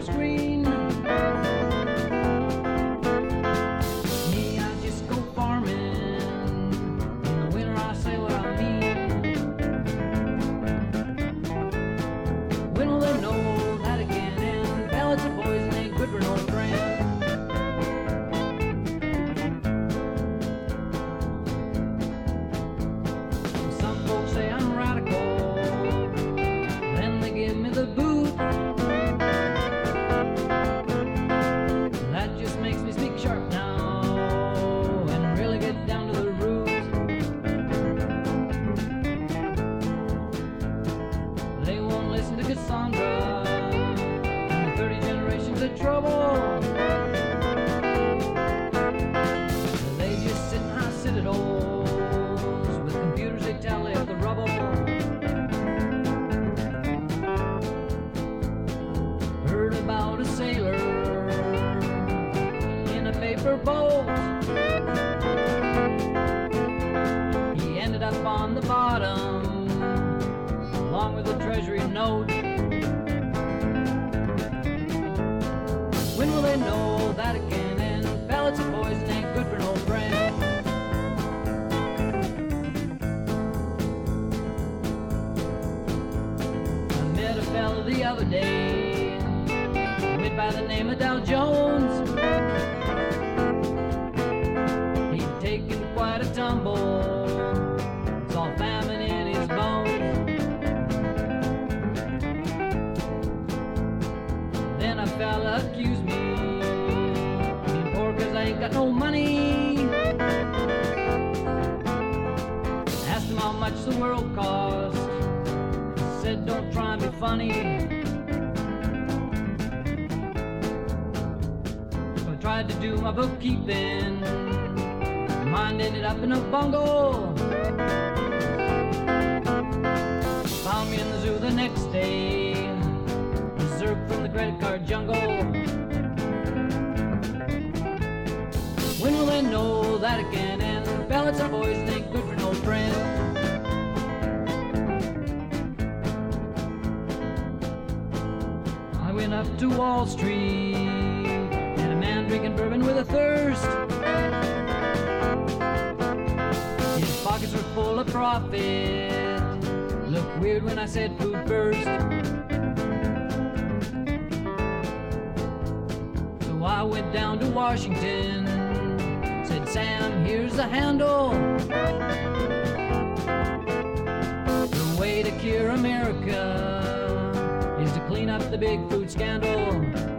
screen. Me, I just go farming. In the winter I say what I mean. When will they know that it can end? Pellets of poison ain't good for no friend. Some folks say I'm radical, then they give me the boot. That just makes me speak sharp now and really get down to the roots. They won't listen to Cassandra and 30 generations of trouble. They just sit in high citadels with computers, they tally up the rubble. Heard about a sailor in a paper boat. He ended up on the bottom along with a treasury note. When will they know that it can end? Pellets of poison ain't good for no friend. I met a fella the other day, went by the name of Dow Jones. He'd taken quite a tumble, saw famine in his bones. Then a fella accused me, being poor 'cause I ain't got no money. Asked him how much the world cost, said don't try and be funny. So I tried to do my bookkeeping, mine ended up in a bungle. Found me in the zoo the next day, berserk from the credit card jungle. When will they know that it can end? Pellets of poison ain't good for no friend. I went up to Wall Street, and a man drinking bourbon with a thirst. His pockets were full of profit, looked weird when I said food first. So I went down to Washington, said, Sam, here's the handle. The way to cure America is to clean up the big food scandal.